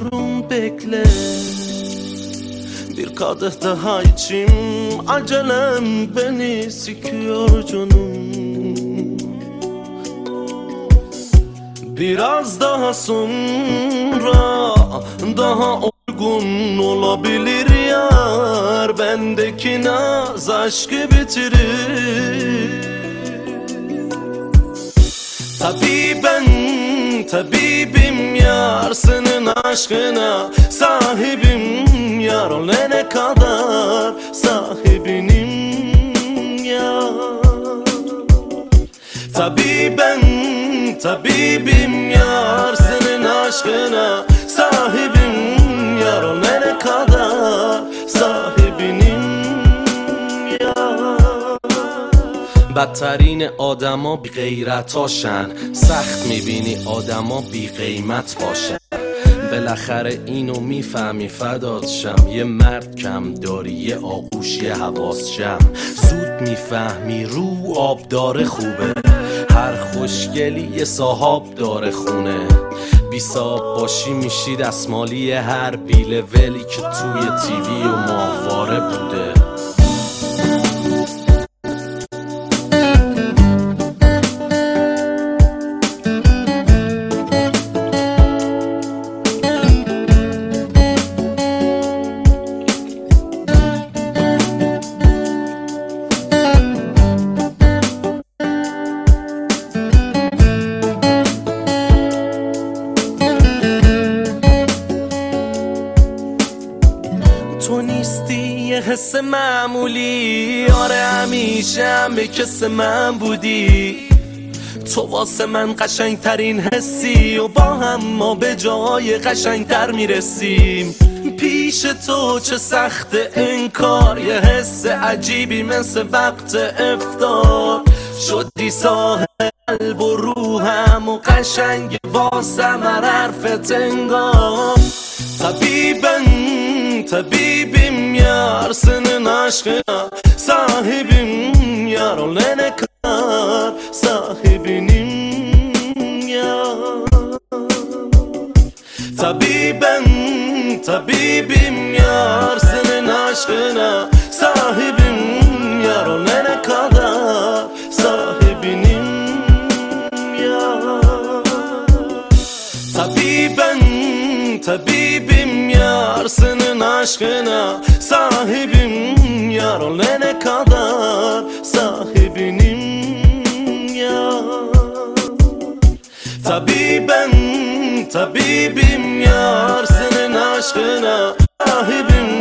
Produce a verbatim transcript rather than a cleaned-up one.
durum bekle. Bir kadeh daha içim, acelem beni sikiyor canım. Biraz daha sonra daha uygun olabilir yar. Bendeki naz aşkı bitirir. Tabii ben tabibim yar, senin aşkına sahibim yar. Ölene kadar sahibinim yar. Tabii ben tabibim yar, senin aşkına sahibim yar. Ölene kadar sahibinim yar. بدترین آدما بی غیرتاشن، سخت میبینی آدما بی قیمت باشن. بالاخره اینو میفهمی فدات شم، یه مرد کم داری یه آغوش یه حواس جمع. زود میفهمی رو آب داره خوبه، هر خوشگلی یه صاحب داره خونه. بی صاحب باشی میشی دستمالی هر بیله ولی که توی تیوی و ماهواره بوده. تو نیستی یه حس معمولی، آره همیشه هم به کس من بودی. تو واسه من قشنگ ترین حسی و با هم ما به جای قشنگ تر میرسیم. پیش تو چه سخت انکار، یه حس عجیبی مثل وقت افطار. شدی صاحب قلب و روحم و قشنگ واسم هر حرفت انگار. طبیبم طبیبim yar, senin aşkına sahibim yar. Ölene kadar sahibinim yar. Tabibim tabibim yar, senin aşkına sahibim yar. Ölene kadar sahibinim yar. Tabibim tabibim yar, senin aşkına sahibim yar. Ölene kadar sahibinim yar. Tabibim tabibim yar, senin aşkına sahibim